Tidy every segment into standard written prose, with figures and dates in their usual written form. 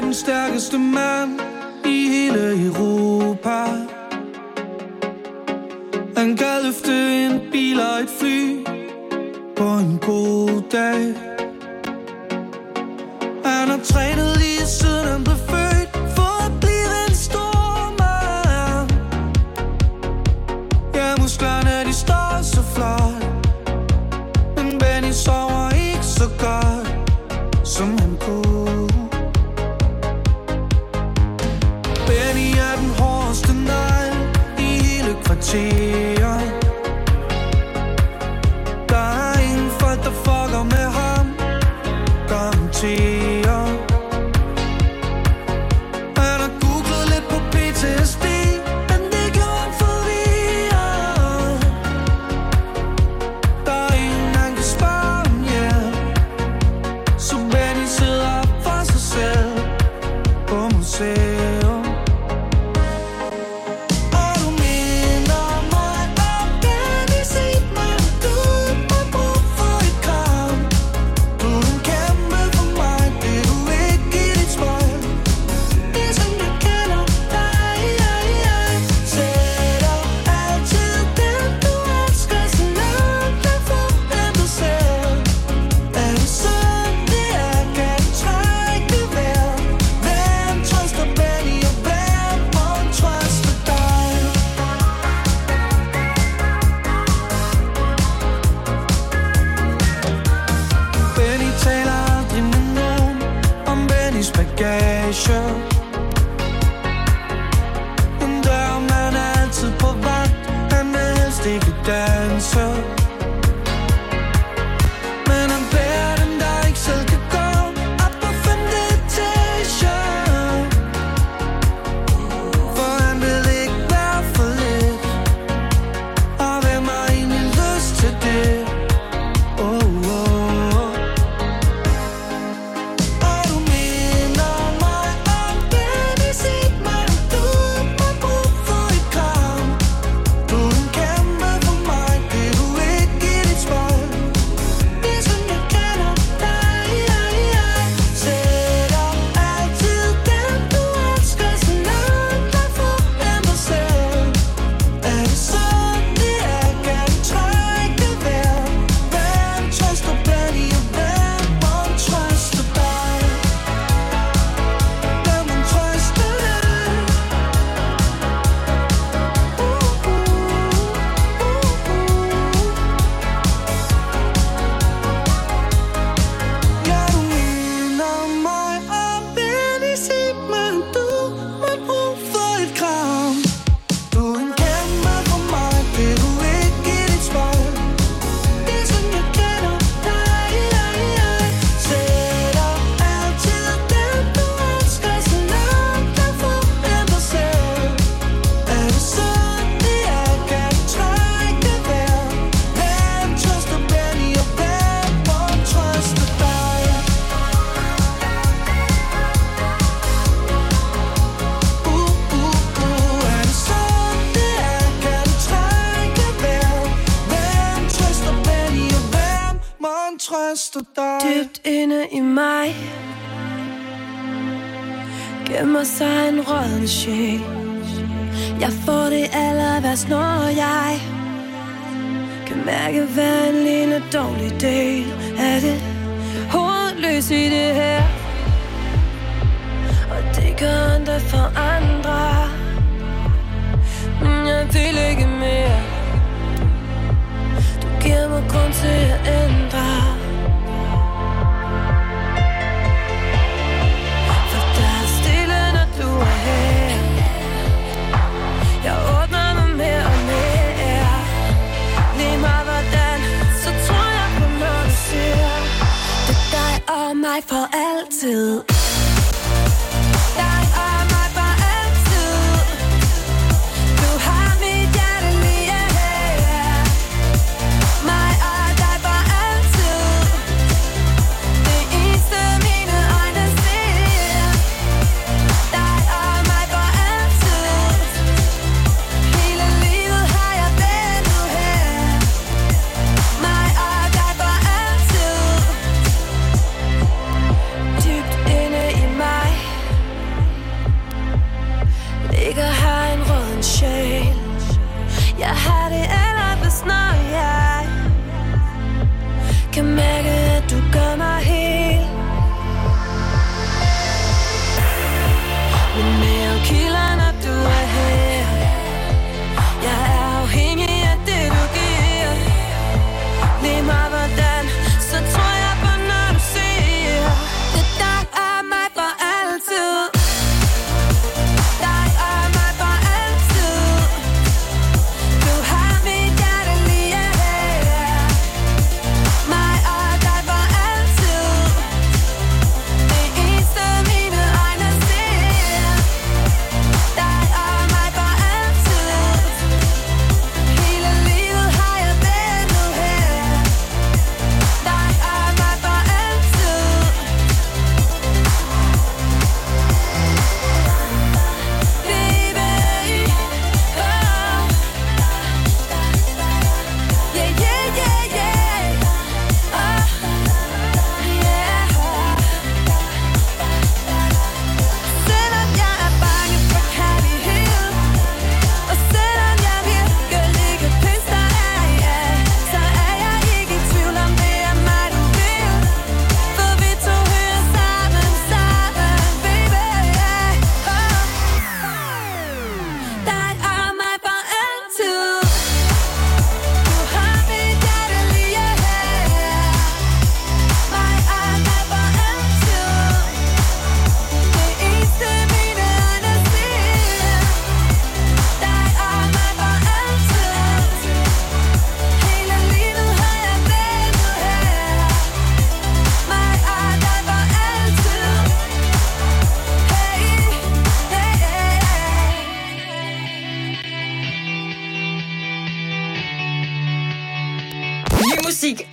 den stærkeste mand i hele Europa. Han kan løfte en bil og et fly på en god dag. Han har trænet lige siden han blev født for at blive en stor mand. Ja, musklerne de står så flot, men Benny sover ikke så godt, som han kunne. Benny er den hårdeste negl i hele kvarteret. Der er ingen folk, der fucker med ham, garanteret. Han har googlet lidt på PTSD, men det gjorde han forvirret. Der er ingen, han kan spørge om hjælp, så Benny sidder op for sig selv på museum. Og du minder mig om Benny Seidman. Du har brug for et kram. Du er en kæmpe for mig, det du ikke i dit spejl. Det som jeg kender dig, sætter altid den du elsker så langt derfra end dig selv. Er det sådan det er, kan du trække det vejr? Hvem trøster Benny, og hvem må trøste dig? Benny taler aldrig med nogen om Bennys bagage. Men derom han er altid på vagt, han vil helst ikke danse. Men han bærer den, der ikke selv kan gå op på 5. etage. For han vil ikke være for lidt, og hvem har egentlig lyst til det? Og du minder mig om Benny Seidman. Du har brug for et kram. Du er en kæmpe for mig, det du ikke i dit spejl. Det som jeg kender dig, sætter altid den du elsker så langt derfra end dig selv. Er det sådan det er, kan du trække det vejr? Hvem trøster Benny, og hvem må trøste dig? Hvem må trøste dig? Ja, du minder mig om Benny Seidman. Du har brug for et kram. Du er en kæmpe for mig, det du ikke i dit spejl. Det som jeg kender dig, sætter altid den du elsker så langt derfra end dig selv. Er det sådan det er, kan du trække det vejr? Hvem trøster Benny, og hvem må trøste dig? Er det sådan det er, kan du trække det vejr? Hvem trøster Benny, og hvem må trøste dig? Dybt inde i mig gemmer sig en rådden sjæl. Jeg får det aller værst, når jeg kan mærke hver en lille dårlig del af det hovedløs i det her. Og det gør ondt for andre, men jeg vil ikke mere. Du giver mig grund til at ændre. For der er stille, når du er her. Jeg åbner mig mere og mere. Lige meget hvordan, så tror jeg på når du siger det er dig og mig for altid. Dig og mig for altid. Du har mit hjerte lige her. Mig og dig for altid. Det eneste mine øjne ser. Dig og mig for altid. Hele livet har jeg ventet her. Mig og dig for altid. Dybt inde i mig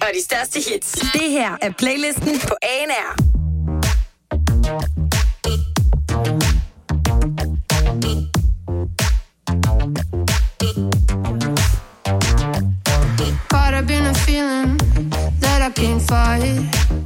de største hits. Det her er playlisten på ANR. Caught up in a feeling that I can't fight.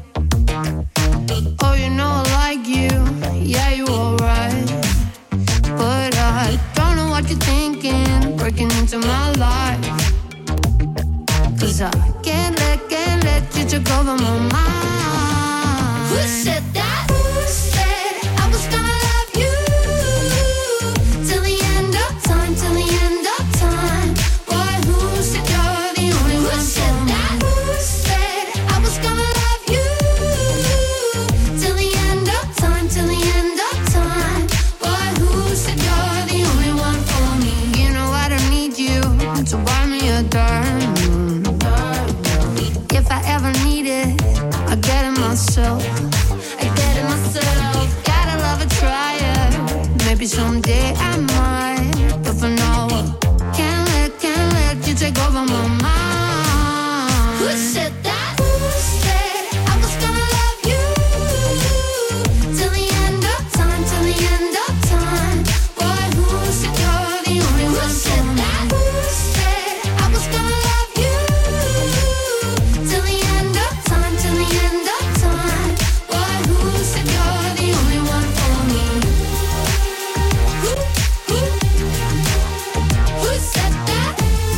Oh, you know I like you, yeah, you alright. But I don't know what you're thinking, breaking into my life. 'Cause I can't let you take over my mind. Who said that? Who said I was gonna love you till the end of time, till the end of time? Boy, who said you're the only one? Who said that? Who said I was gonna love you till the end of time, till the end of time? Boy, who said you're the only one for me? You know I don't need you to buy me a diamond. If I ever need it, I get it myself. I get it myself. Gotta love a tryer. Maybe someday I might, but for now, can't let you take over my mind. Who said that? Who said I was gonna love you till the end of time, till the end of time? Boy, who said you're the only one? Who said that? Who said I was gonna love you till the end of time, till the end of time? Boy, who said you're the only one for me? Who said that?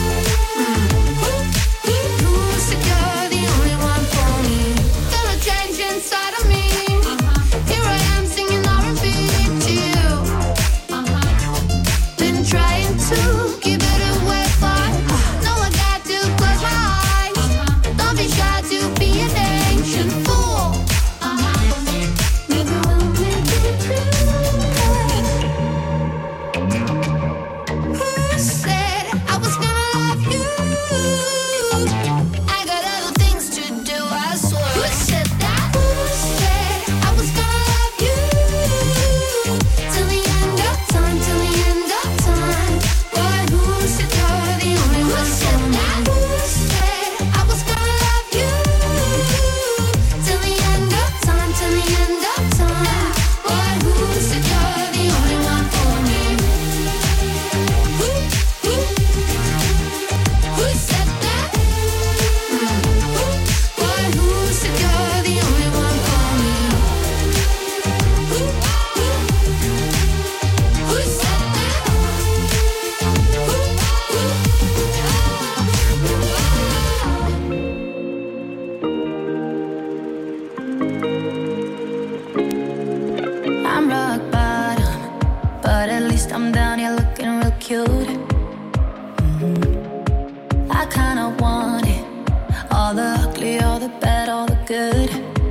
Who said you're the only one for me? Feel a change inside of me. Here I am singing R&B to you. Been trying to keep it away from. No, I got to close my eyes. Don't be shy to be an ancient fool. Maybe we'll make it through. Who said I was gonna love you? I got other things to do, I swear. Who said that? Who said I was gonna love you till the end of time, till the end of time? Boy, who said you're the only one? Who said that? Who said I was gonna love you till the end of time, till the end of time? Boy, who said you're the only one for me? Who said that? Boy, who said you're the only one for me? Who said that? I'm rock bottom, but at least I'm down here looking real cute. I kinda want it, all the ugly, all the bad, all the good.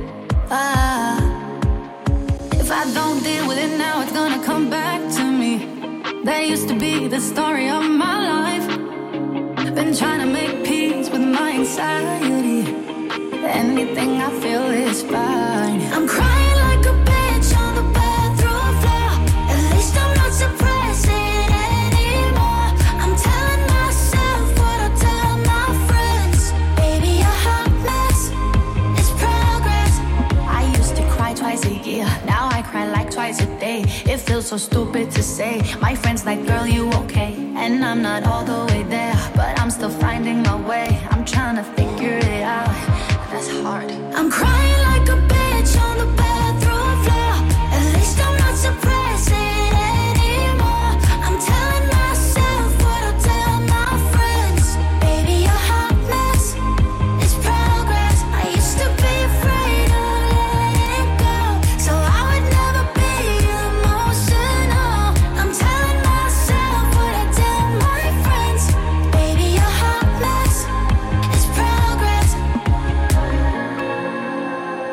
If I don't deal with it now, it's gonna come back to me. That used to be the story of my life. Been trying to make peace with my anxiety. Anything I feel is fine. I'm crying like a bitch on the bathroom floor. At least I'm not suppressing anymore. I'm telling myself what I tell my friends. Baby, a hot mess is progress. I used to cry twice a year. Now I cry like twice a day. It feels so stupid to say. My friends like, girl, you okay? And I'm not all the way there, but I'm still finding my way. I'm trying to figure it out. That's hard. I'm crying like a bitch on the bathroom floor. At least I'm not suppressing anymore. I'm telling myself what I tell my friends. Baby, a hot mess is progress. I used to be afraid of letting go, so I would never be emotional. I'm telling myself what I tell my friends. Baby, a hot mess is progress.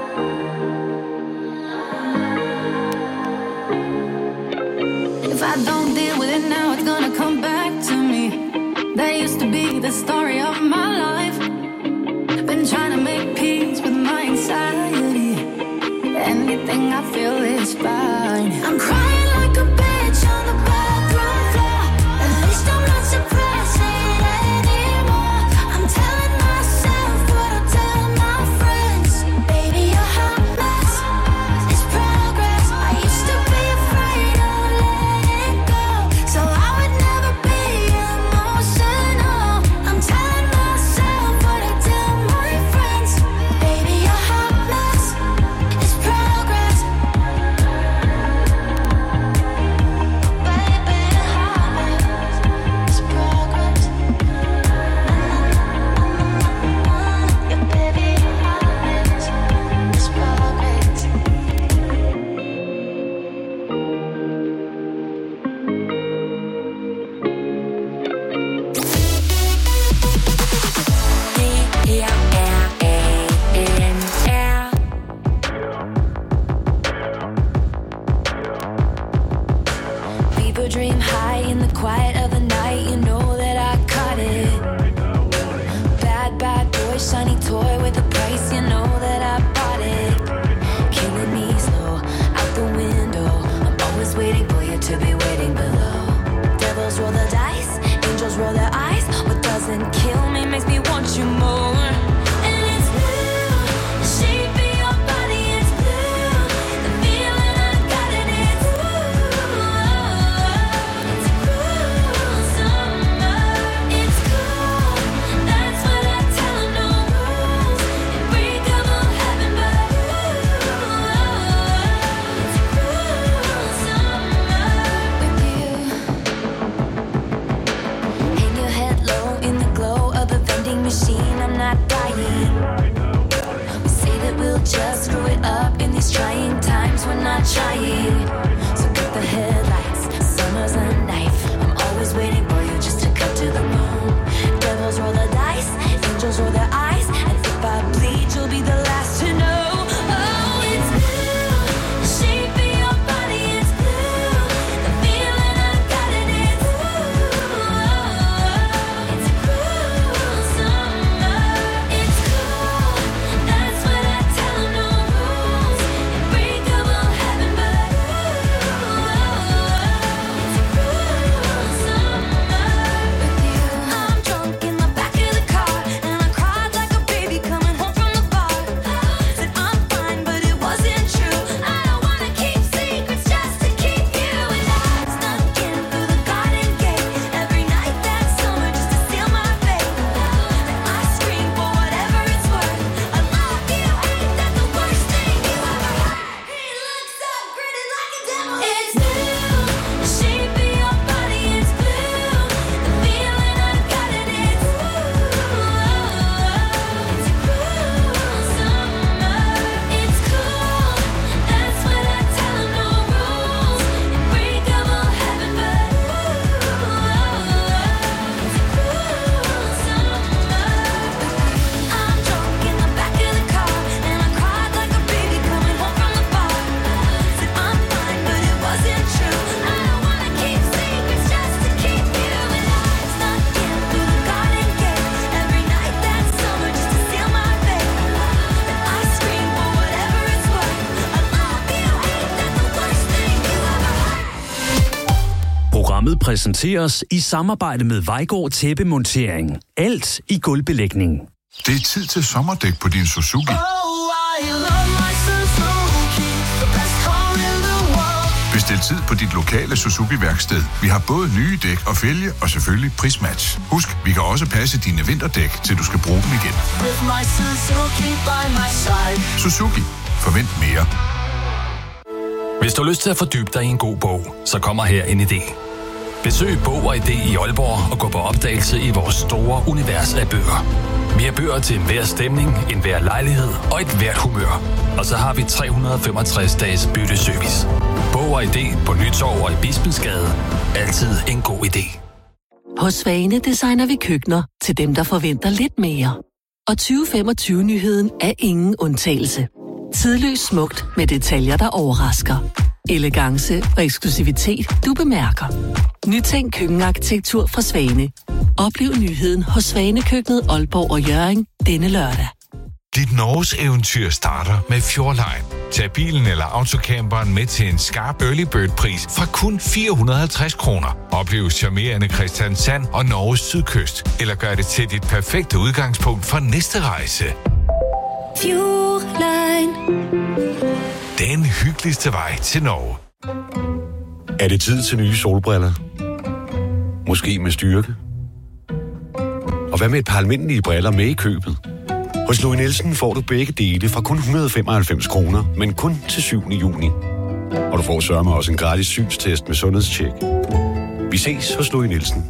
trying. So cut the headlights, summer's a knife. I'm always waiting for you just to cut to the bone. Devils roll the dice, angels roll their eyes. And if I bleed, you'll be the last to know. Oh, it's blue, the shape of your body, it's blue. The feeling I've got it, it's blue. It's cruel summer, it's cool. That's what I tell 'em, no rules. Unbreakable heaven, but it's cruel summer with you. I'm drunk in the back of the car, and I cried like a baby coming home from the bar. Said I'm fine, but it wasn't true. I don't wanna keep secrets just to keep you. And I snuck in through the garden gate every night that summer just to seal my fate. Then I scream for whatever it's worth. I love you, ain't that the worst thing you ever heard? He looks up, grinning like a devil. It's blue, the shape of your body, it's blue. The feeling I've got it, it's It's cruel summer, it's cool. That's what I tell 'em, no rules. Unbreakable heaven, but it's cruel summer. I'm drunk in the back of the car, and I cried like a baby coming home from the bar. Said I'm fine, but it wasn't true. I don't wanna keep secrets just to keep you. And I snuck in through the garden gate every night that summer just to seal my fate. Then I scream for whatever it's worth. I love you, ain't that the worst thing you ever heard? Programmet præsenteres i samarbejde med Vejgaard Tæppemontering. Alt i gulvbelægning. Det er tid til sommerdæk på din Suzuki. Bestil tid på dit lokale Suzuki-værksted. Vi har både nye dæk og fælge, og selvfølgelig prismatch. Husk, vi kan også passe dine vinterdæk, til du skal bruge dem igen. Suzuki. Forvent mere. Hvis du har lyst til at fordybe dig i en god bog, så kommer her en idé. Besøg Bog og Idé i Aalborg og gå på opdagelse i vores store univers af bøger. Vi har bøger til enhver stemning, enhver lejlighed og et hvert humør. Og så har vi 365 dages bytteservice. Bog og Idé på Nytorv og i Bispensgade. Altid en god idé. Hos Svane designer vi køkkener til dem, der forventer lidt mere. Og 2025-nyheden er ingen undtagelse. Tidløst smukt med detaljer, der overrasker. Elegance og eksklusivitet, du bemærker. Nytænk køkkenarkitektur fra Svane. Oplev nyheden hos Svanekøkkenet Aalborg og Hjørring denne lørdag. Dit Norges eventyr starter med Fjordline. Tag bilen eller autocamperen med til en skarp early bird pris fra kun 450 kroner. Oplev charmerende Kristiansand og Norges sydkyst. Eller gør det til dit perfekte udgangspunkt for næste rejse. Fjordline. Den hyggeligste vej til Norge. Er det tid til nye solbriller? Måske med styrke? Og hvad med et par almindelige briller med i købet? Hos Louis Nielsen får du begge dele fra kun 195 kroner, men kun til 7. juni. Og du får sørme også en gratis synstest med sundhedstjek. Vi ses hos Louis Nielsen.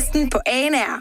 Playlisten på ANR.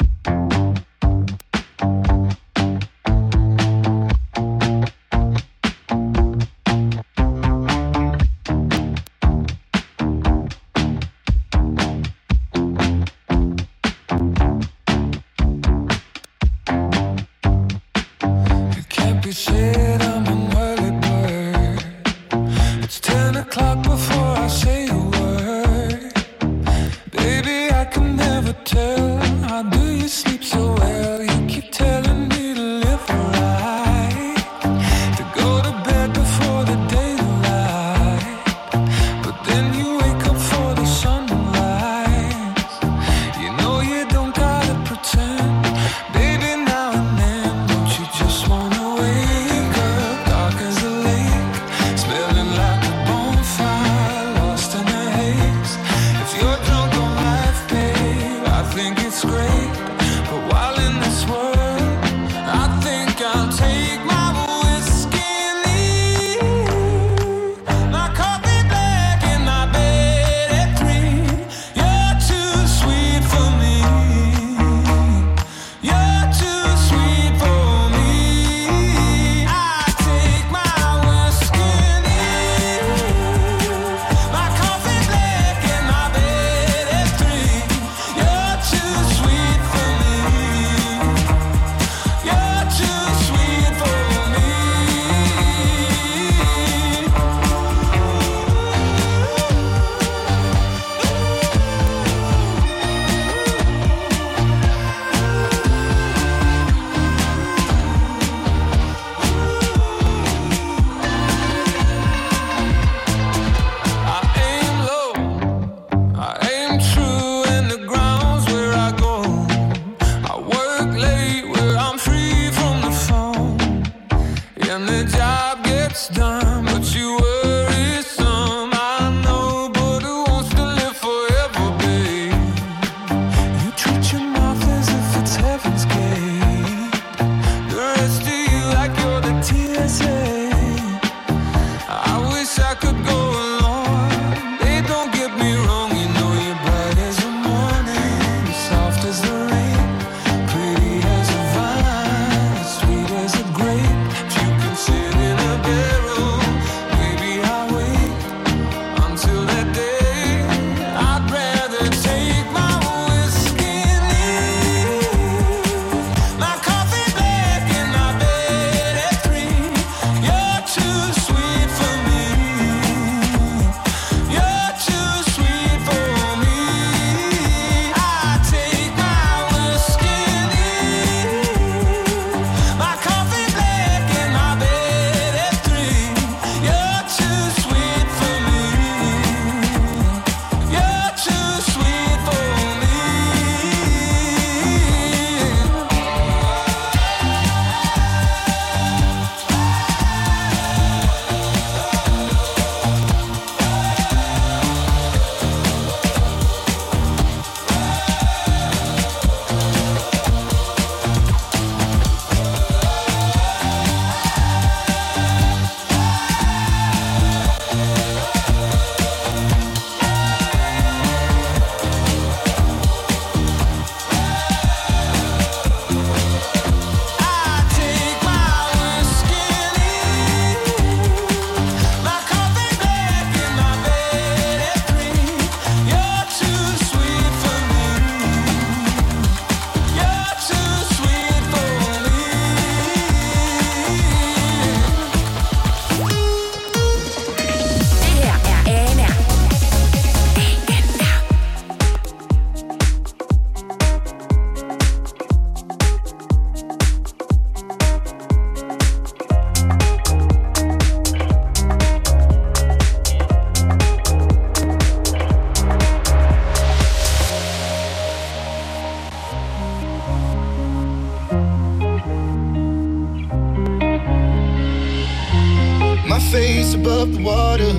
face above the water.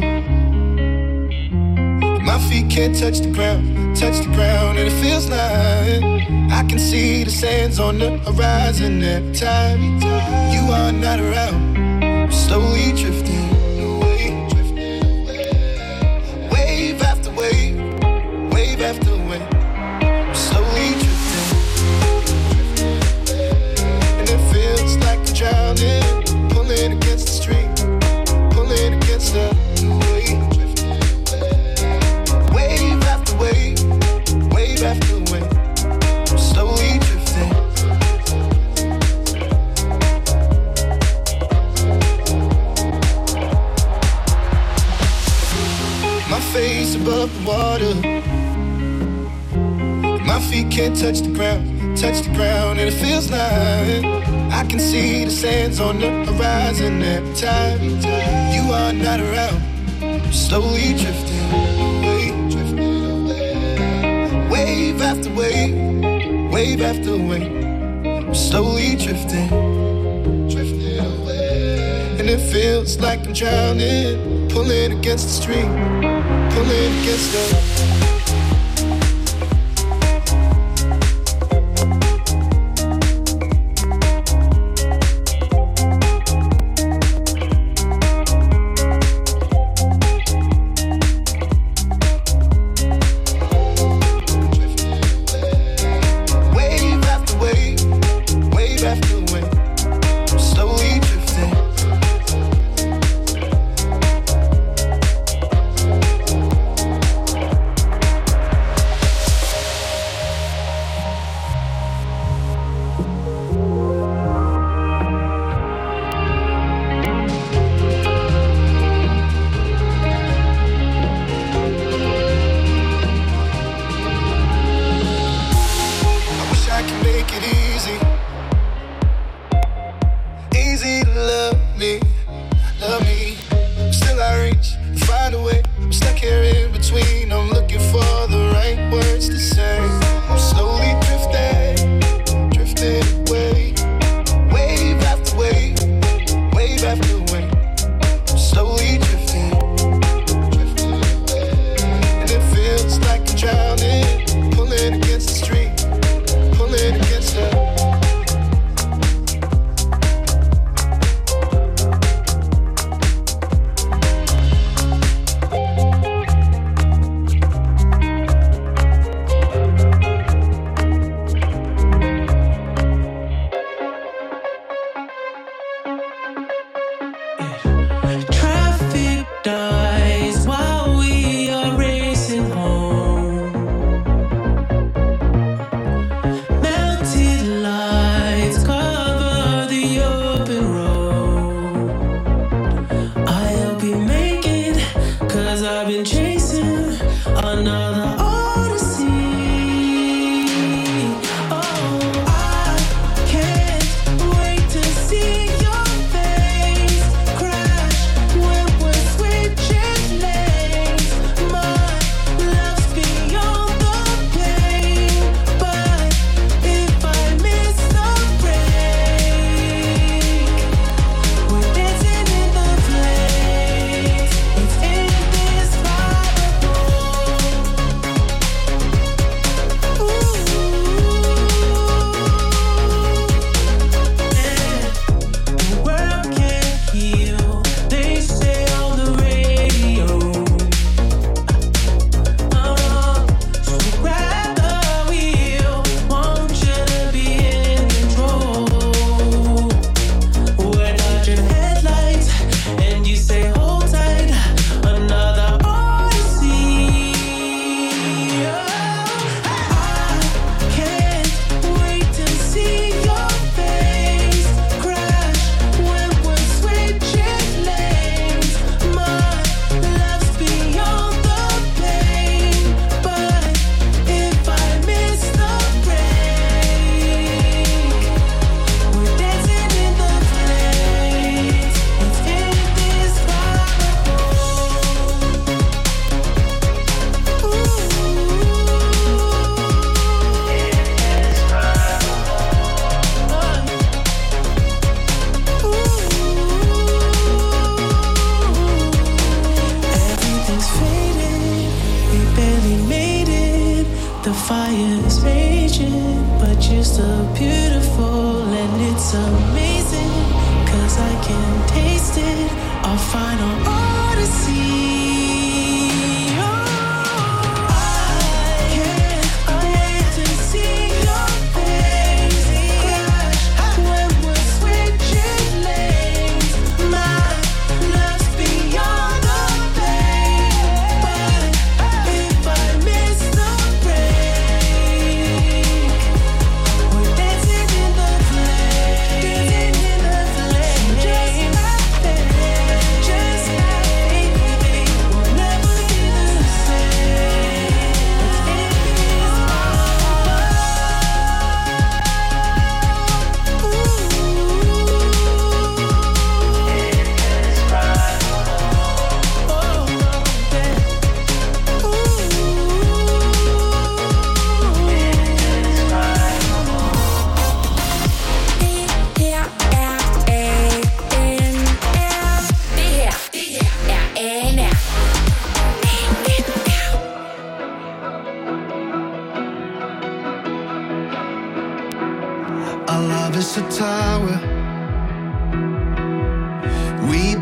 My feet can't touch the ground, and it feels like I can see the sands on the horizon every time you are not around. I'm slowly drifting away, wave after wave, wave after wave. I'm slowly drifting. above the water. My feet can't touch the ground, and it feels like I can see the sands on the horizon every time you are not around. I'm slowly drifting away, wave after wave, wave after wave. I'm slowly drifting away, and it feels like I'm drowning, pulling against the stream, pulling against the.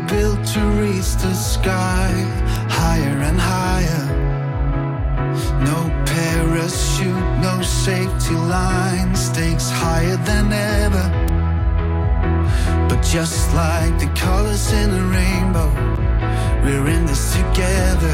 built to reach the sky, higher and higher. No parachute, no safety line, stakes higher than ever. But just like the colors in a rainbow, we're in this together.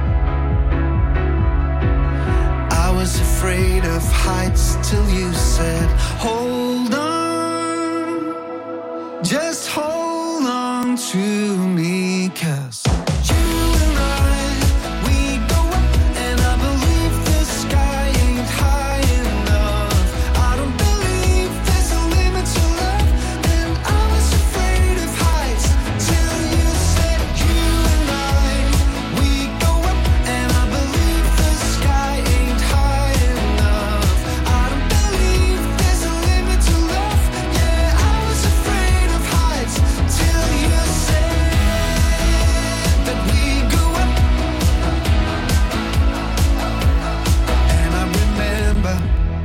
I was afraid of heights till you said, hold on, just hold on to me, 'cause you and I, we go up, and I believe the sky ain't high enough. I don't believe there's a limit to love, and I was afraid of heights till you said, you and I, we go up, and I believe the sky ain't high enough. I don't believe there's a limit to love. Yeah, I was afraid of heights till you said that we go up. And I remember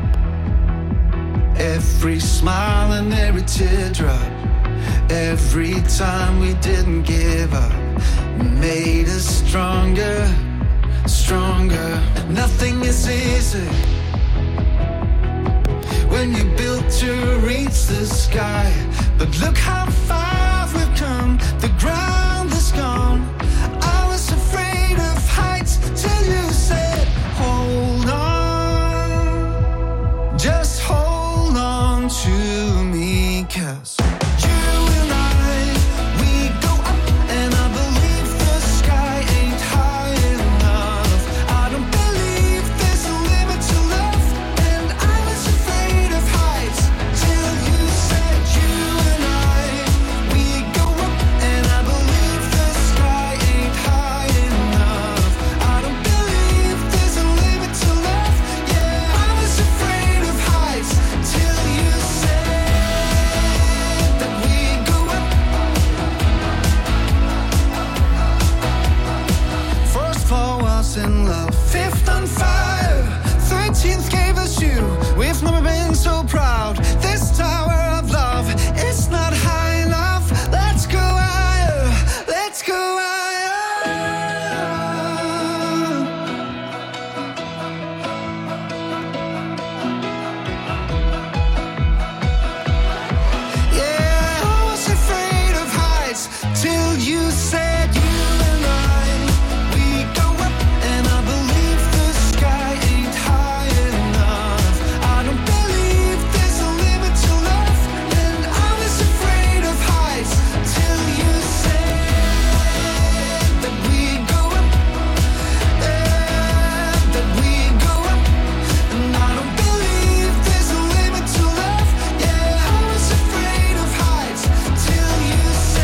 every smile and every teardrop, every time we didn't give up, made us stronger, stronger. Nothing is easy when you're built to reach the sky. But look how far we've come, the ground is gone. I was afraid of heights till you said, hold on, just hold on to me, 'cause you and I, we go up, and I believe the sky ain't high enough. I don't believe there's a limit to love, and I was afraid of heights till you said, you and I, we go up, and I believe the sky ain't high enough. I don't believe there's a limit to love. Yeah, I was afraid of heights till you said that we go up. First floor was in love, fifth on fire, 13th gave us you. We've never been so proud. This tower of love, it's not high enough. Let's go higher, let's go higher. Yeah, I was afraid of heights till you said, you and I, we go up, and I believe the sky ain't high enough. I don't believe there's a limit to love, and I was afraid of heights till you said that we go up, that we go up, and I don't believe there's a limit to love. Yeah, I was afraid of heights till you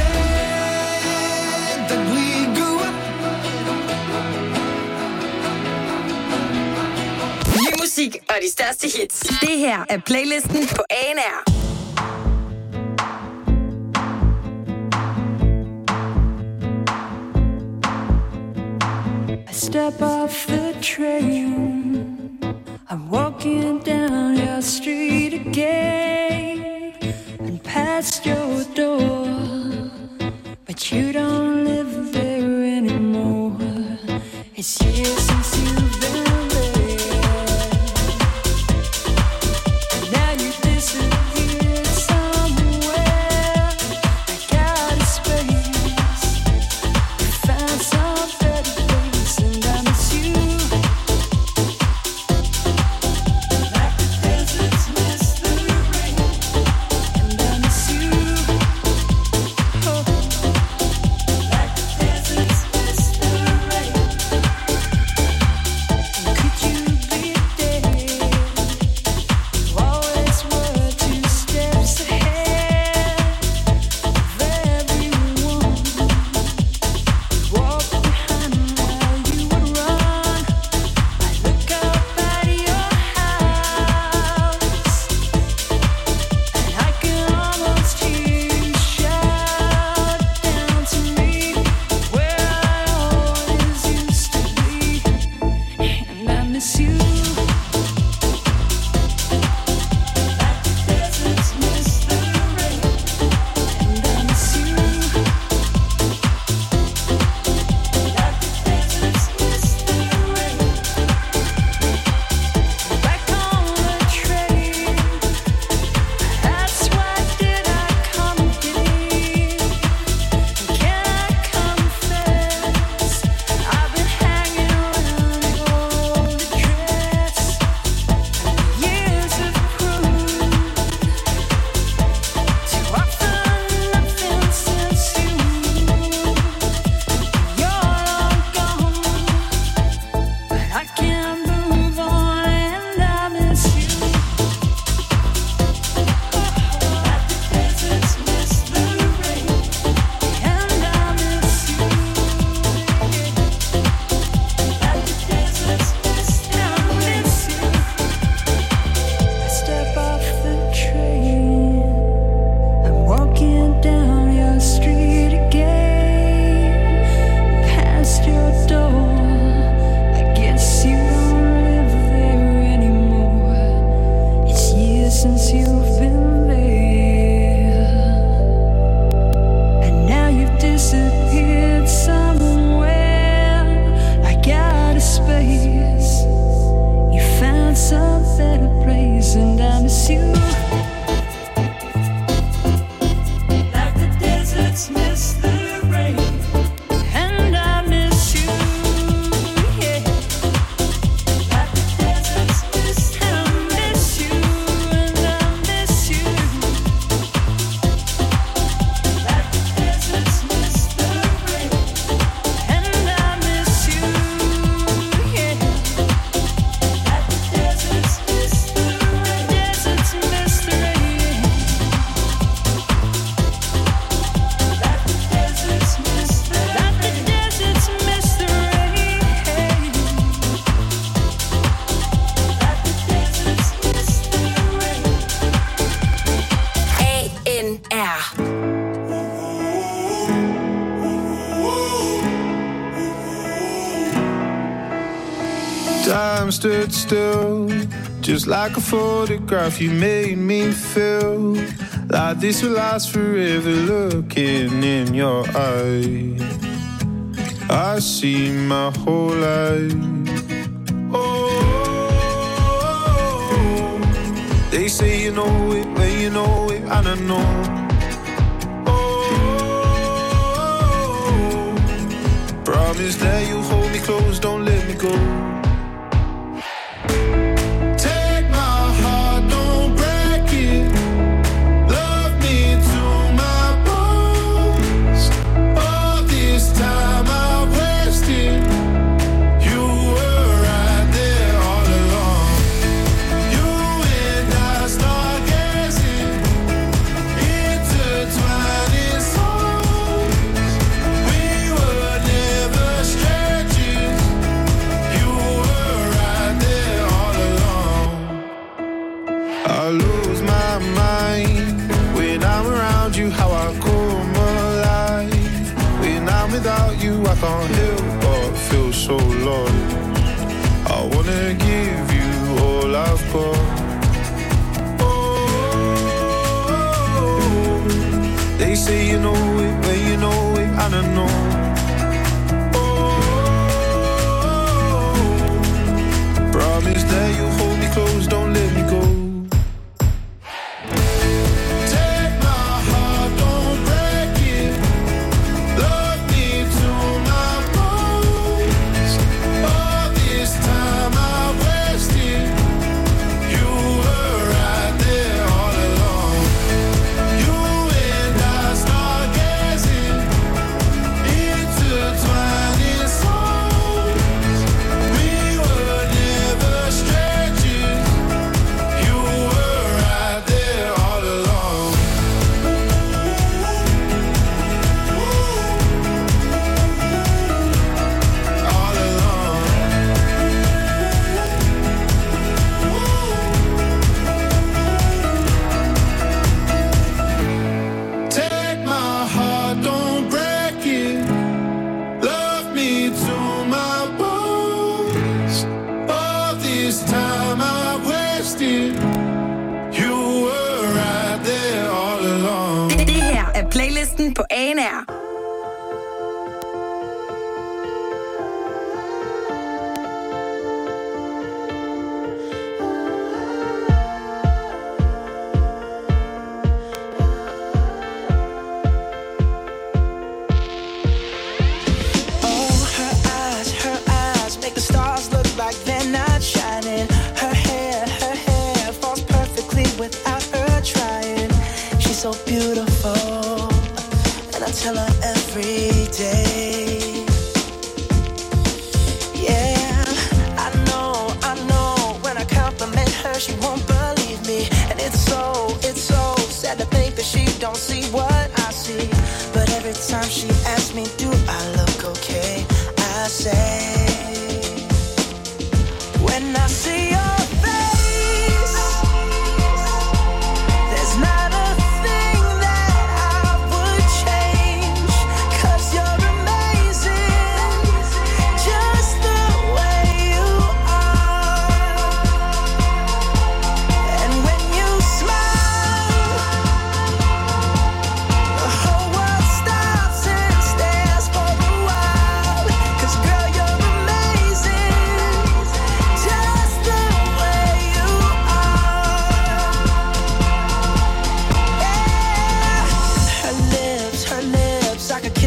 said that we go up. Ny musik og de største hits. Det her er playlisten på ANR. I step off the train. I'm walking down your street again and past your door, but you don't live there anymore. It's years since you've been there. Now you disappeared somewhere. I got a space. Found some better place, and I miss you. Like the deserts miss the rain, and I miss you. Oh, like the deserts miss the rain. disappeared somewhere, like out of space. You found some better place, and I miss you. Like the deserts miss the rain, and I miss you. Yeah. Like the deserts miss the rain, I miss you, and I miss you. Like the deserts miss the rain, and I miss you. Yeah. Like the deserts miss the rain, deserts miss the rain. Like the deserts miss the rain, like the deserts miss the rain. Like the deserts miss the rain. ANR. Time stood still, just like a photograph. You made me feel like this will last forever. Looking in your eyes, I see my whole life. Oh, they say you know it, but you know it, and I know. Oh, promise that you'll hold me close, don't let me go. Take my heart, don't break it. Love me to my bones. All this time I wasted, you were right there all along. You and I stargazing, intertwining souls. We were never strangers. You were right there all along. I lose my mind when I'm around you. How I come alive when I'm without you. I can't help but feel so lost. I wanna give you all I've got. Oh, they say you know it, but you know it, and I know. Oh, promise that you'll hold me close, don't let me go. Take my heart, don't break it. Love me to my bones. All this time I wasted, you were right there all along. You and I stargazing, intertwining souls. We were never strangers. You were right there all along. All along. Take my heart, don't break it. Love me to my bones. All this time I wasted, you were right there all along. Det her er playlisten på ANR. Oh, her eyes make the stars look like they're not shining. Her hair falls perfectly without her trying. She's so beautiful, and I tell her every day. Yeah, I know, when I compliment her, she won't believe me. And it's so sad to think that she don't see what I see. But every time she asks me, do I look okay? I say, when I see your face, there's not a thing that I would change. 'Cause you're amazing.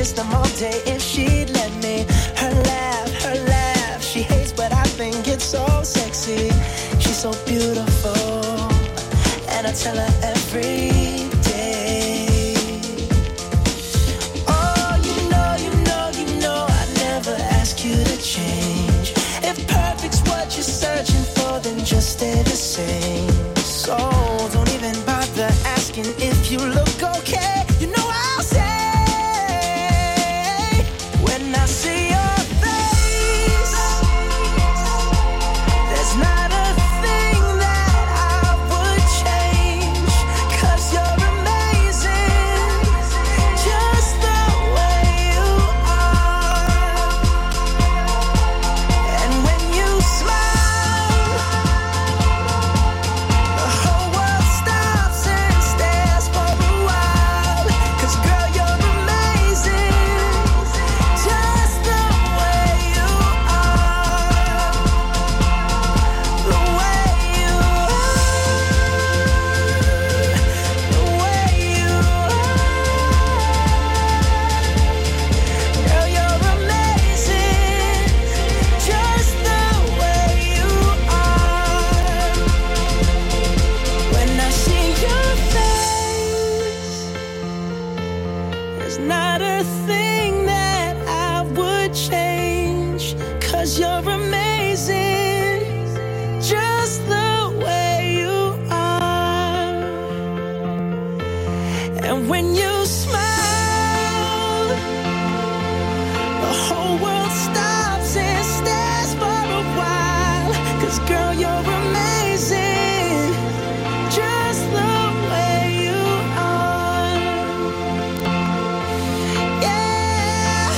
kiss them all day if she'd let me. Her laugh, she hates but I think it's so sexy. She's so beautiful, and I tell her every day. Oh, you know, I never ask you to change. If perfect's what you're searching for, then just stay the same. So don't even bother asking if you look okay. You know I'll say when I see your face, there's not a thing that I would change, 'cause you're amazing, just the way you are. And when you smile, the whole world stops and stares for a while. 'Cause girl, you're amazing, just the way you are. The way you are. The way you are. Girl, you're amazing, just the way you are. When I see your face, there's not a thing that I would change, 'cause you're amazing, just the way you are. And when you smile, the whole world stops and stares for a while. 'Cause girl, you're amazing, just the way you are. Yeah.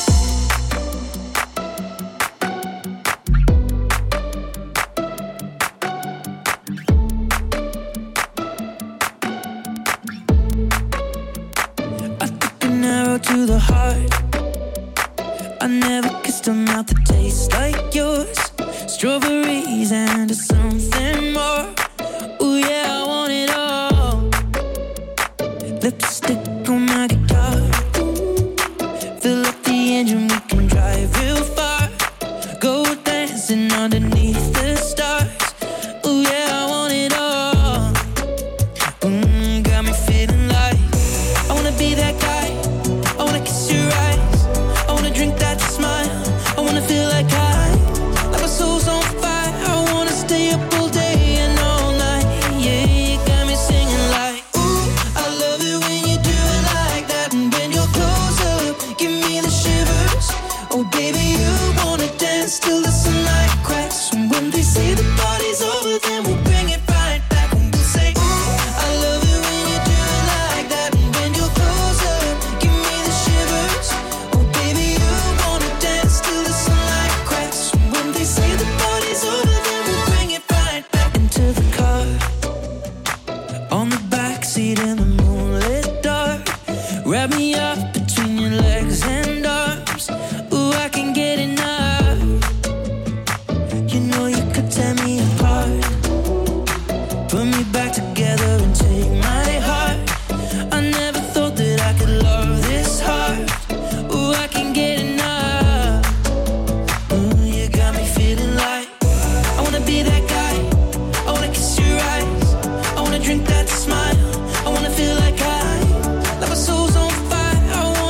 I took an arrow to the heart. I never kissed a mouth that tastes like yours. Strawberries and something more. Ooh yeah, I want it all. Lipstick on my guitar. Fill up the engine, we can drive real far. Go dancing underneath the stars. Ooh yeah, I want it all. Got me feeling like I wanna be that guy. I wanna kiss your eyes. I wanna drink that smile. I wanna feel like like my soul's on fire. I wanna stay up all day and all night. Yeah, you got me singing like, ooh, I love it when you do it like that. And when you're close up, give me the shivers. Oh baby, you wanna dance till the sunlight cracks. And when they say the party's over, then we'll bring it right back. And we'll say, ooh, I love it when you do it like that. And when you're close up, give me the shivers. Oh baby, you wanna dance till the sunlight cracks. And when they say the party's over, then we'll bring it right back. Into the car, on the backseat in the moonlit dark. Wrap me up between your legs and arms. Ooh, I can get enough. You know you could tear me apart. Put me back together and take my heart. I never thought that I could love this hard. Ooh, I can get enough. Ooh, you got me feeling like I wanna be that guy. I wanna kiss your eyes. I wanna drink that smile. I wanna feel like my soul's on fire. I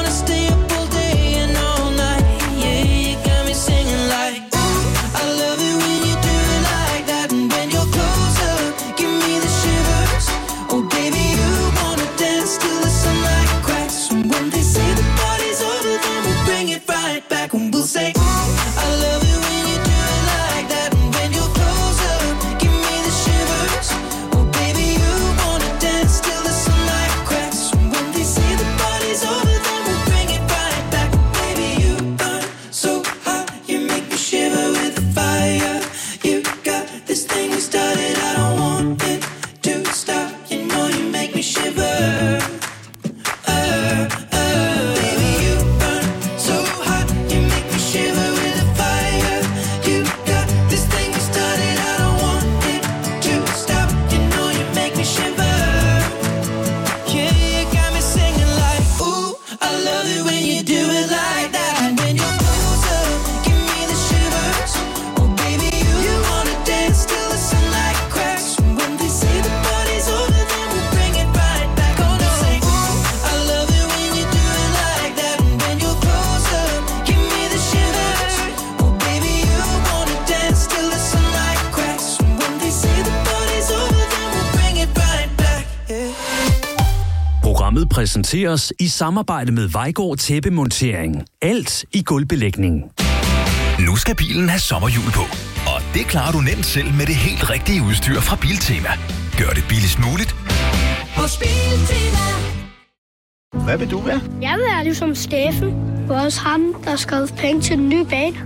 præsenteres i samarbejde med Vejgaard Tæppemontering. Alt i gulvbelægning. Nu skal bilen have sommerhjul på, og det klarer du nemt selv med det helt rigtige udstyr fra Biltema. Gør det billigst muligt Hos Biltema. Hvad vil du være? Jeg vil være ligesom Steffen. Det var også ham, der skrev penge til den nye bane.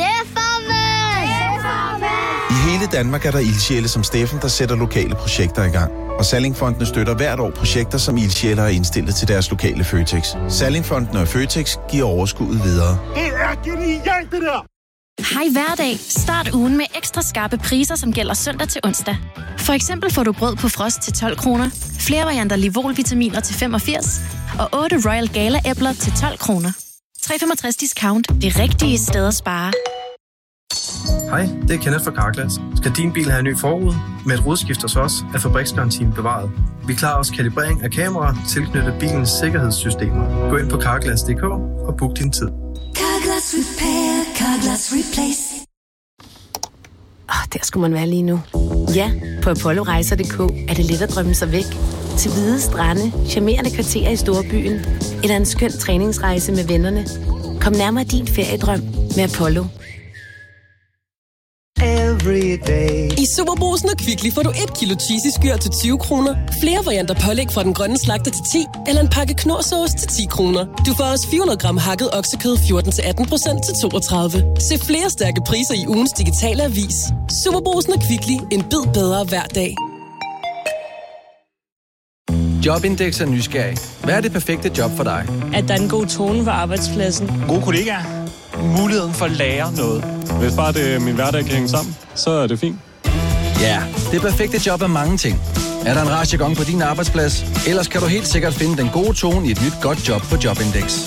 I hele Danmark er der ildsjæle som Steffen, der sætter lokale projekter i gang. Og Sallingfondene støtter hvert år projekter, som ildsjæle har indstillet til deres lokale Føtex. Sallingfondene og Føtex giver overskuddet videre. Det er genialt, det der! Hej hverdag. Start ugen med ekstra skarpe priser, som gælder søndag til onsdag. For eksempel får du brød på frost til 12 kroner, flere varianter Livol-vitaminer til 85 og 8 Royal Gala-æbler til 12 kroner. 365 discount. Det rigtige sted at spare. Hej, det er Kenneth fra Carglass. Skal din bil have en ny forrude? Med et rodskift hos os er fabriksgarantien bevaret. Vi klarer også kalibrering af kameraer tilknyttet bilens sikkerhedssystemer. Gå ind på carglass.dk og book din tid. Carglass Repair, Carglass Replace. Der skulle man være lige nu. Ja, på apollorejser.dk er det let at drømme sig væk. Til hvide strande, charmerende kvarterer i storbyen, eller en skøn træningsrejse med vennerne. Kom nærmere din feriedrøm med Apollo. I Superbrugsen og Kvickly får du 1 kilo cheesy skyr til 20 kroner, flere varianter pålæg fra den grønne slagter til 10, eller en pakke knorrsauce til 10 kroner. Du får også 400 gram hakket oksekød 14-18% til 32. Se flere stærke priser i ugens digitale avis. Superbrugsen og Kvickly. En bid bedre hver dag. Jobindex er nysgerrig. Hvad er det perfekte job for dig? At der er en god tone på arbejdspladsen. Gode kollegaer. Muligheden for at lære noget. Hvis bare det, min hverdag kan hænge sammen, så er det fint. Ja, det perfekte job er mange ting. Er der en rar jargon på din arbejdsplads? Ellers kan du helt sikkert finde den gode tone i et nyt godt job på Jobindex.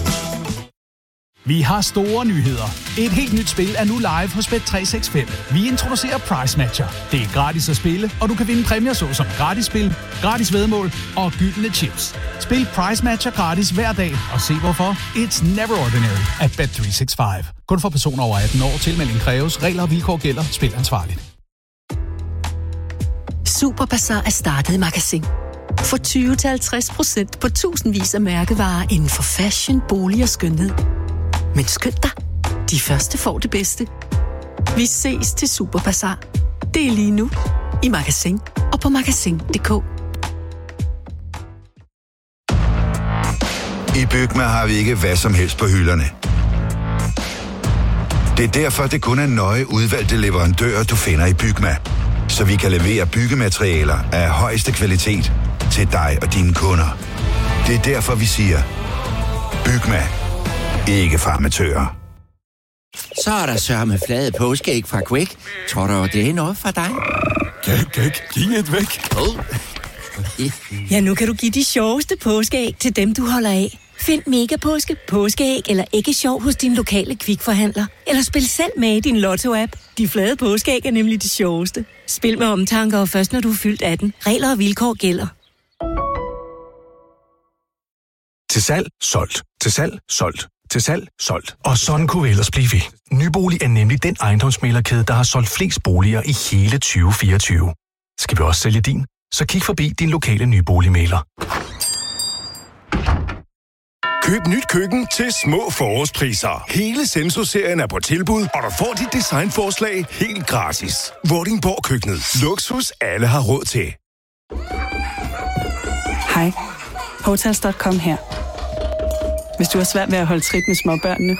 Vi har store nyheder. Et helt nyt spil er nu live hos Bet365. Vi introducerer Price Matcher. Det er gratis at spille, og du kan vinde præmier såsom gratis spil, gratis væddemål og gyldne chips. Spil Price Matcher gratis hver dag, og se hvorfor. It's never ordinary at Bet365. Kun for personer over 18 år. Tilmelding kræves. Regler og vilkår gælder. Spil ansvarligt. Superbazar er startet i Magasin. Få 20-50% på tusindvis af mærkevarer inden for fashion, bolig og skønhed. Men skynd dig, de første får det bedste. Vi ses til Superbazar. Det er lige nu i Magasin og på Magasin.dk. I Bygma har vi ikke hvad som helst på hylderne. Det er derfor, det kun er nøje udvalgte leverandører, du finder i Bygma. Så vi kan levere byggematerialer af højeste kvalitet til dig og dine kunder. Det er derfor, vi siger, Bygma. Ikke farmatører. Så er der sørme flade påskeæg fra Quake. Tror du, det er noget for dig? Giv et væk. Ja, nu kan du give de sjoveste påskeæg til dem, du holder af. Find Megapåske, påskeæg eller ikke sjov hos din lokale Kvikforhandler. Eller spil selv med i din Lotto-app. De flade påskeæg er nemlig de sjoveste. Spil med omtanke og først når du er fyldt 18. Regler og vilkår gælder. Til salg, solgt. Til salg, solgt. Til salg, solgt. Og sådan kunne vi ellers blive ved. Nybolig er nemlig den ejendomsmæglerkæde, der har solgt flest boliger i hele 2024. Skal vi også sælge din? Så kig forbi din lokale nyboligmægler. Køb nyt køkken til små forårspriser. Hele Senso-serien er på tilbud, og du får dit designforslag helt gratis. Vordingborg Køkkenet. Luksus alle har råd til. Hej. Hotels.com her. Hvis du har svært ved at holde trit med småbørnene,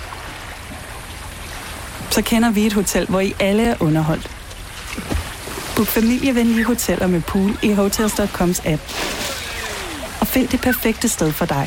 så kender vi et hotel, hvor I alle er underholdt. Book familievenlige hoteller med pool i Hotels.coms app. Og find det perfekte sted for dig.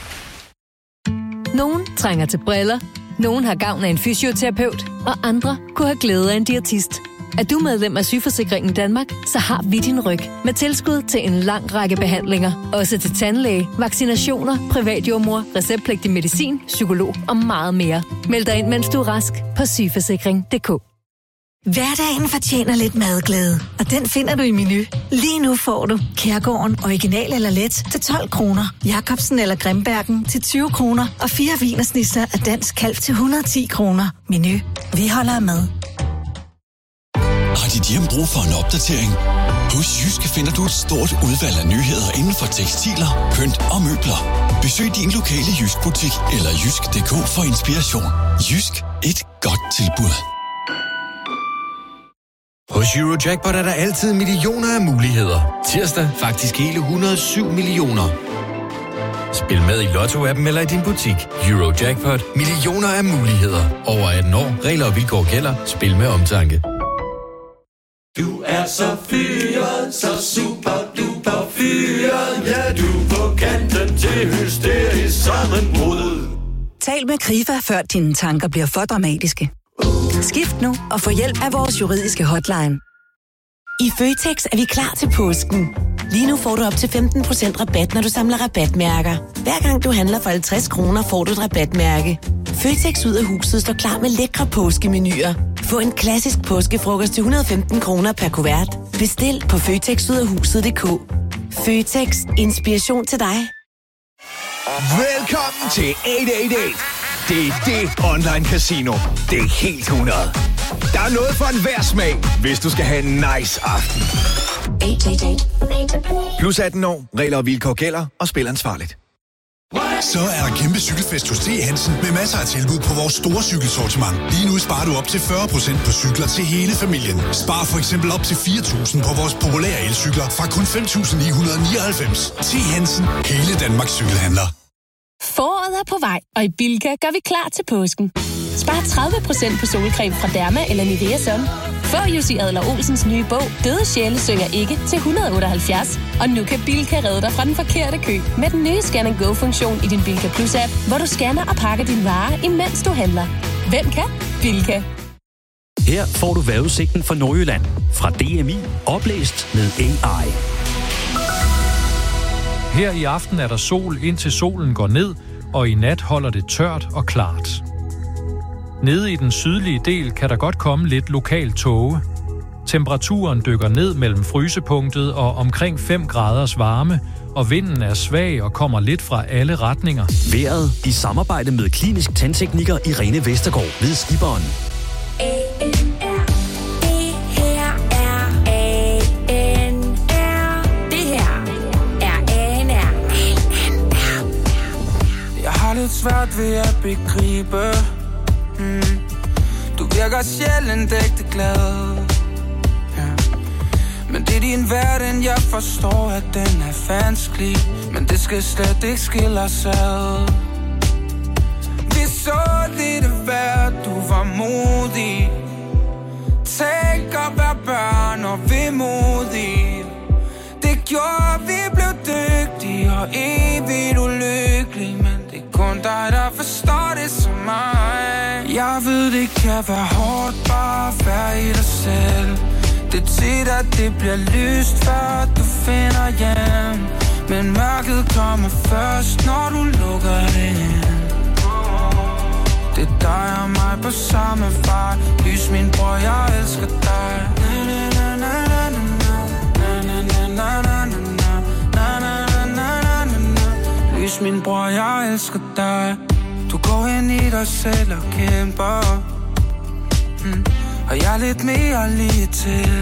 Nogen trænger til briller, nogen har gavn af en fysioterapeut, og andre kunne have glæde af en diætist. Er du medlem af Sygeforsikringen Danmark, så har vi din ryg med tilskud til en lang række behandlinger. Også til tandlæge, vaccinationer, privatjordmor, receptpligtig medicin, psykolog og meget mere. Meld dig ind, mens du er rask på sygeforsikring.dk. Hverdagen fortjener lidt madglæde, og den finder du i Menu. Lige nu får du Kærgården original eller let til 12 kroner, Jacobsen eller Grimbergen til 20 kroner og 4 wienersnitzer af dansk kalv til 110 kroner. Menu. Vi holder med. Har dit hjem brug for en opdatering? Hos Jyske finder du et stort udvalg af nyheder inden for tekstiler, pynt og møbler. Besøg din lokale Jysk-butik eller jysk.dk for inspiration. Jysk, et godt tilbud. Hos Eurojackpot er der altid millioner af muligheder. Tirsdag faktisk hele 107 millioner. Spil med i Lotto-appen eller i din butik. Eurojackpot. Millioner af muligheder. Over 18 år. Regler og vilkår gælder. Spil med omtanke. Du er så fyret, så super duper fyret. Ja, du er på kanten til hysterisk sammenbrud. Tal med Krifa, før dine tanker bliver for dramatiske. Skift nu og få hjælp af vores juridiske hotline. I Føtex er vi klar til påsken. Lige nu får du op til 15% rabat, når du samler rabatmærker. Hver gang du handler for 50 kroner, får du et rabatmærke. Føtex ud af huset står klar med lækre påskemenuer. Få en klassisk påskefrokost til 115 kroner per kuvert. Bestil på føtexudafhuset.dk. Føtex. Inspiration til dig. Velkommen til 888. Det er det online casino. Det er helt 100. Der er noget for enhver smag, hvis du skal have en nice aften. 888. Plus 18 år. Regler og vilkår gælder, og spil ansvarligt. Så er der kæmpe cykelfest hos T. Hansen med masser af tilbud på vores store cykelsortiment. Lige nu sparer du op til 40% på cykler til hele familien. Spar for eksempel op til 4.000 på vores populære elcykler fra kun 5.999. T. Hansen. Hele Danmarks cykelhandler. Foråret er på vej, og i Bilka gør vi klar til påsken. Spar 30% på solcreme fra Derma eller Nivea Sun. Få Jussi Adler-Olsens nye bog, Døde sjæle synger ikke, til 178. Og nu kan Bilka redde dig fra den forkerte kø med den nye Scan & Go-funktion i din Bilka Plus-app, hvor du scanner og pakker dine varer, imens du handler. Hvem kan? Bilka. Her får du vejrudsigten for Nordjylland fra DMI, oplæst med AI. Her i aften er der sol, indtil solen går ned, og i nat holder det tørt og klart. Nede i den sydlige del kan der godt komme lidt lokal tåge. Temperaturen dykker ned mellem frysepunktet og omkring 5 graders varme, og vinden er svag og kommer lidt fra alle retninger. Vejret i samarbejde med klinisk tandtekniker Irene Vestergaard ved Skiberen. Lidt svært ved at begribe. Du virker sjældent ægte glad. Men det er din verden, jeg forstår, at den er vanskelig. Men det skal slet ikke skille os ad. Vi så lidt værd, du var modig. Tænk at være børn og vemodig. Det gjorde, vi blev dygtige og evigt ulykkelige. Men det er kun dig, der forstår det som mig. Jeg ved, det kan være hårdt bare at være i dig selv. Det er tit, at det bliver lyst, før du finder hjem. Men mørket kommer først, når du lukker det ind. Det er dig og mig på samme vej. Lys min bror, jeg elsker dig. Lys min bror, jeg elsker dig. Du går ind i dig selv og kæmper. Og jeg er lidt mere lige til.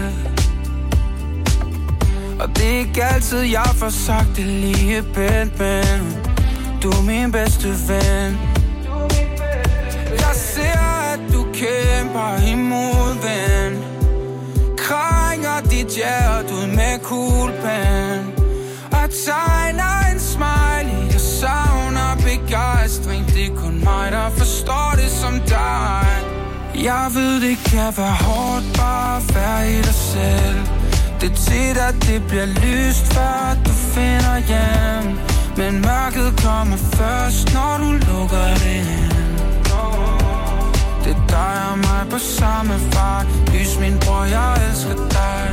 Og det er ikke altid, jeg får sagt det lige pænt, men du er min bedste ven. Jeg ser, at du kæmper imod, ven. Krænger dit hjerte ud med kuglepen. Og tegner en smiley. Jeg savner begejstring. Det er kun mig, der forstår det som dig. Jeg ved, det kan være hårdt bare at være i dig selv. Det er tit, at det bliver lyst, før du finder hjem. Men mørket kommer først, når du lukker det ind. Det er dig og mig på samme vej. Lys min bror, jeg elsker dig.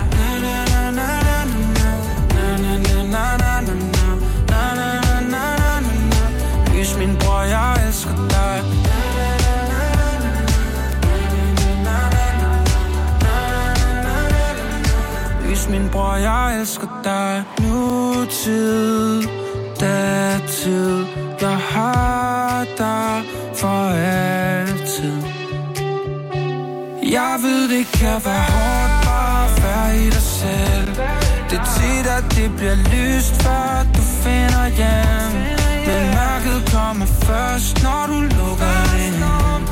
Lys min bror, jeg elsker dig. Lys min bror, jeg elsker dig. Nutid, datid, jeg har dig for altid. Jeg ved, det kan være hårdt bare at være i dig selv. Det er tit, at det bliver lyst, før du finder hjem. Men mørket kommer først, når du lukker det ind.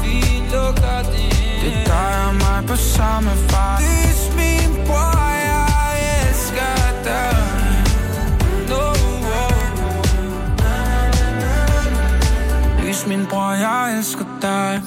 Det er dig og mig på samme fart. Lys min bror, jeg elsker dig. Lys min bror, jeg elsker dig.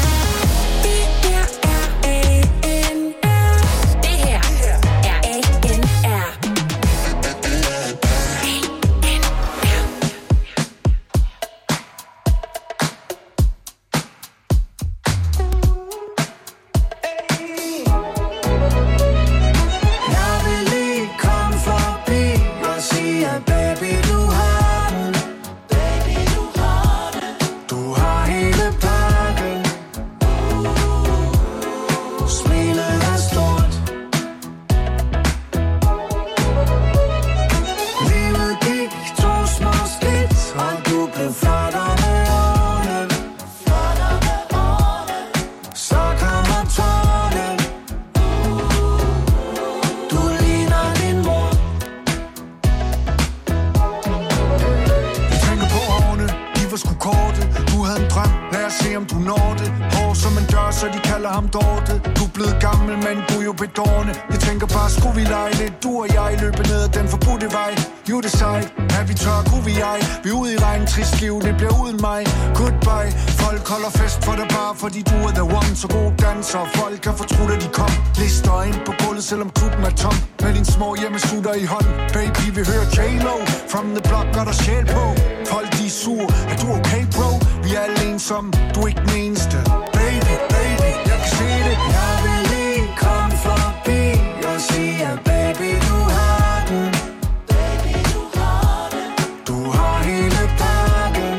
Fordi du er the one, så god danser. Folk kan fortrudt, at de kom. Lister ind på gulvet, selvom klubben er tom. Med din små hjemmesutter i hånden. Baby, vi hører J-Lo. From the block, gør der sjæl på. Folk, de er sur. Er du okay, bro? Vi er alle ensomme. Du er ikke den eneste. Baby, baby, jeg kan se det. Jeg vil lige komme forbi og sige, at baby, du har den. Baby, du har den. Du har hele pakken.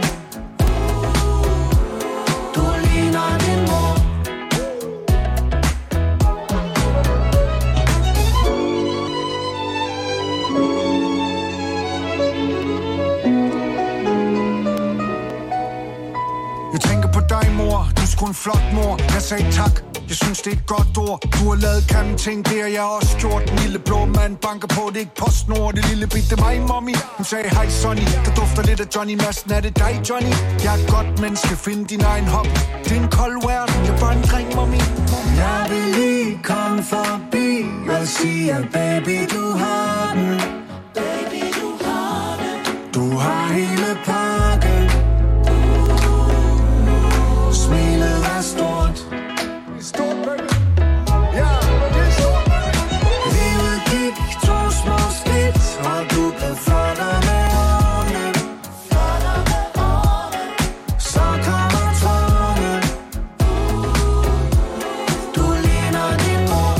Du ligner din mor. Jeg tænker på dig, mor. Du er sgu en flot mor. Jeg sagde tak. Jeg synes, det er et godt ord. Du har lavet grimme ting, det har jeg også gjort. Den lille blå mand banker på, det er ikke PostNord. Det lille bitte mig, mommy. Hun sagde, hej Sonny, der dufter lidt af Johnny Madsen. Er det dig, Johnny? Jeg er et godt menneske, find din egen hop. Det er en kold verden, jeg er bare en dreng, mommy. Jeg vil lige komme forbi og sige, at baby, du har den. Baby, du har den. Du har hele pakken. Smilet er stort. Stort, baby. Ja, det er stort, baby. Livet gik 2 små skridt, og du blev flottere med årene. Flottere med årene. Så kommer tårne. Du ligner din mor.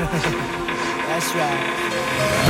That's right.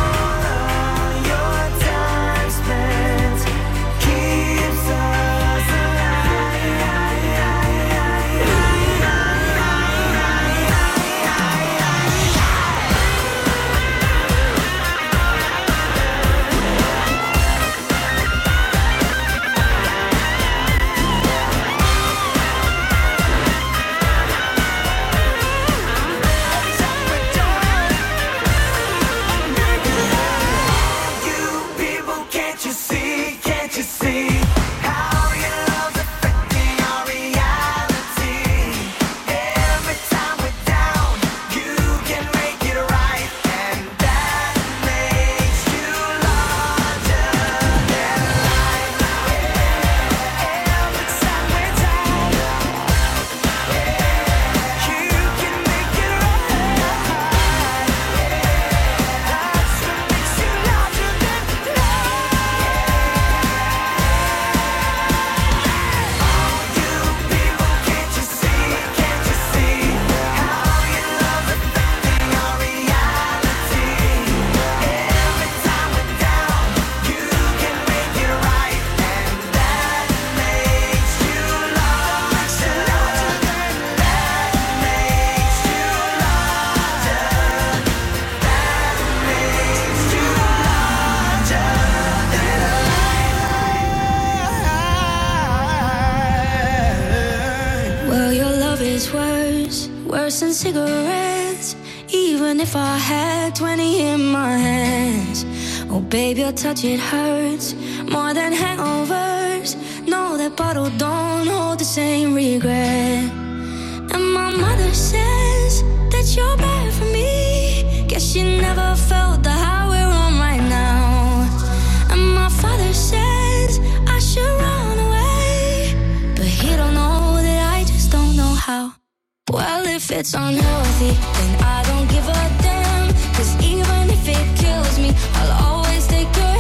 Worse than cigarettes, even if I had 20 in my hands. Oh baby, your touch, it hurts more than hangovers. No, that bottle don't hold the same regret. And my mother says that you're bad for me. Guess she never felt the high we're on right now. And my father says I should run away, but he don't know that I just don't know how. Well, if it's unhealthy, then I don't give a damn. 'Cause even if it kills me, I'll always take your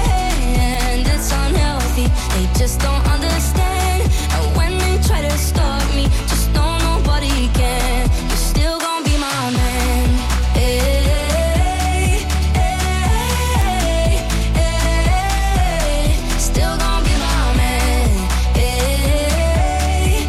hand. It's unhealthy, they just don't understand. And when they try to stop me, just know nobody can. You're still gonna be my man. Hey, hey, hey, still gonna be my man. Hey,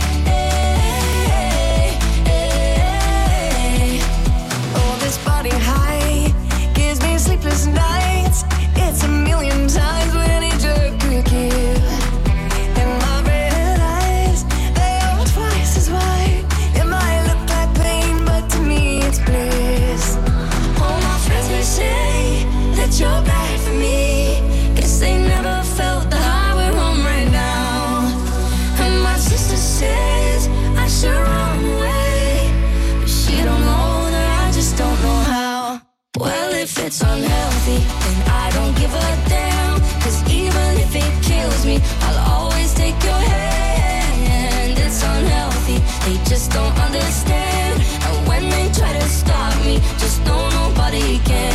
oh, this body high gives me sleepless nights. It's a million times what any jerk could give. And my red eyes, they are twice as wide. It might look like pain, but to me it's bliss. All my friends may say that you're bad for me. Guess they never felt the high we're on right now. And my sister says I should run away, but she don't know that I just don't know how. Well, if it's unhealthy, then I don't give a damn. 'Cause even if it kills me, I'll always take your hand. It's unhealthy, they just don't understand. And when they try to stop me, just know nobody can.